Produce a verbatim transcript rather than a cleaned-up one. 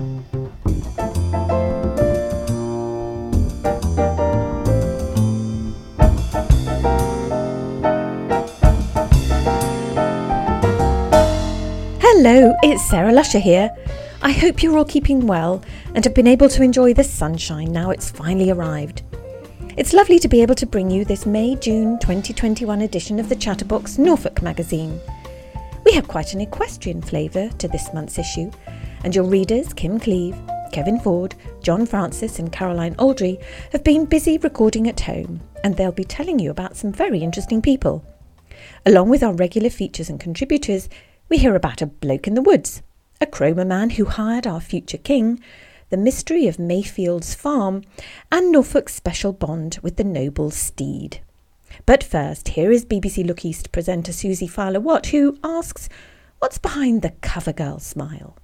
Hello, it's Sarah Lusher here. I hope you're all keeping well and have been able to enjoy the sunshine now it's finally arrived. It's lovely to be able to bring you this May-June twenty twenty-one edition of the Chatterbox Norfolk magazine. We have quite an equestrian flavour to this month's issue, and your readers Kim Cleave, Kevin Ford, John Francis and Caroline Aldry have been busy recording at home, and they'll be telling you about some very interesting people. Along with our regular features and contributors, we hear about a bloke in the woods, a Cromer man who hired our future king, the mystery of Mayfield's farm, and Norfolk's special bond with the noble steed. But first, here is B B C Look East presenter Susie Fowler-Watt, who asks, what's behind the cover girl smile?